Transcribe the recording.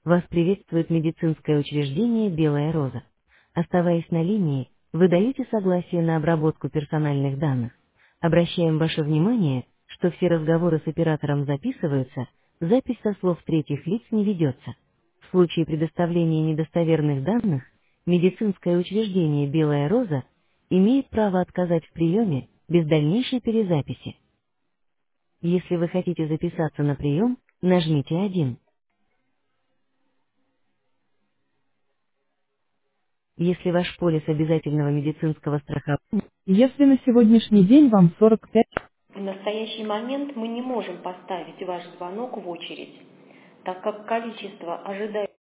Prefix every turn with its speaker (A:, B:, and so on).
A: Вас приветствует медицинское учреждение «Белая роза». Оставаясь на линии, вы даете согласие на обработку персональных данных. Обращаем ваше внимание, что все разговоры с оператором записываются, запись со слов третьих лиц не ведется. В случае предоставления недостоверных данных, медицинское учреждение «Белая роза» имеет право отказать в приеме без дальнейшей перезаписи. Если вы хотите записаться на прием, нажмите 1. Если ваш полис обязательного медицинского страхования, если на сегодняшний день вам 45.
B: В настоящий момент мы не можем поставить ваш звонок в очередь, так как количество ожидающих